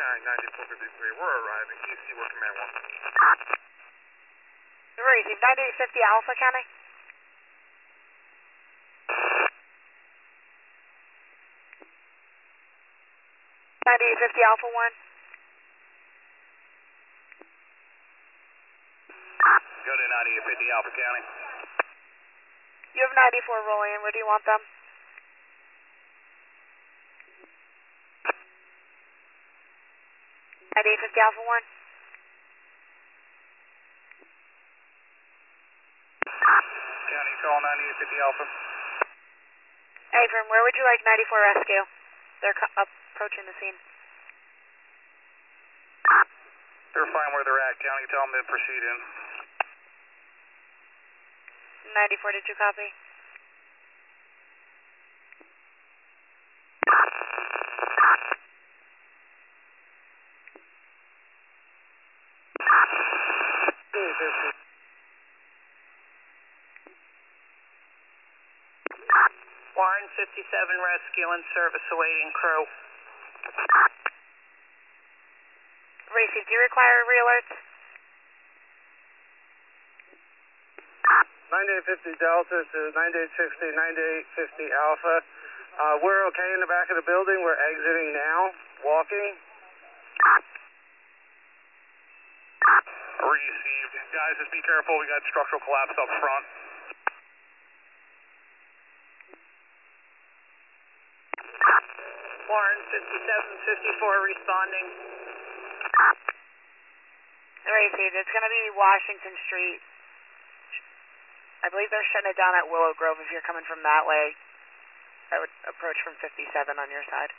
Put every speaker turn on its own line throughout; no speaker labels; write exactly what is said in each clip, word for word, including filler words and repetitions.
County, ninety-four fifty-three. We're arriving. Do you see where command one?
Received ninety-eight fifty Alpha County. ninety-eight fifty Alpha one.
Go to ninety-eight fifty Alpha County.
You have ninety-four rolling in. Where do you want them? ninety-eight fifty Alpha one.
County, call ninety-eight fifty Alpha.
Affirm, where would you like ninety-four rescue? They're co- approaching the scene.
They're fine where they're at, County. Tell them to proceed in.
ninety-four, did you copy?
Warren fifty-seven rescue and service awaiting crew.
Racing, do you require re-alerts?
ninety-eight fifty Delta to ninety-eight sixty, ninety-eight fifty Alpha. Uh, we're okay in the back of the building. We're exiting now, walking.
Received. Guys, just be careful. We got structural collapse up front.
Warren fifty-seven fifty-four responding.
Racing, it's going to be Washington Street. I believe they're shutting it down at Willow Grove if you're coming from that way. I would approach from fifty-seven on your side.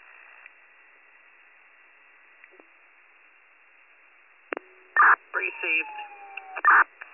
Received.